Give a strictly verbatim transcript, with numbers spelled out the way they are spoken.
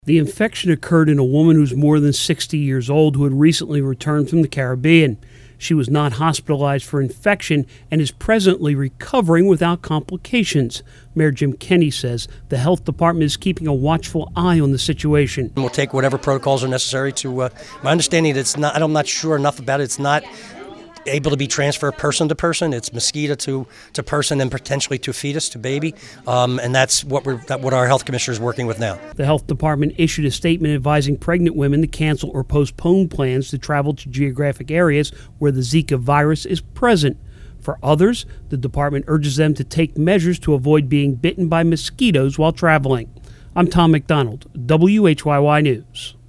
The infection occurred in a woman who's more than sixty years old who had recently returned from the Caribbean. She was not hospitalized for infection and is presently recovering without complications. Mayor Jim Kenney says the health department is keeping a watchful eye on the situation. We'll take whatever protocols are necessary to, uh, my understanding it's not, I'm not sure enough about it, it's not able to be transferred person to person. It's mosquito to, to person and potentially to fetus, to baby. Um, and that's what we're that what our health commissioner is working with now. The health department issued a statement advising pregnant women to cancel or postpone plans to travel to geographic areas where the Zika virus is present. For others, the department urges them to take measures to avoid being bitten by mosquitoes while traveling. I'm Tom McDonald, W H Y Y News.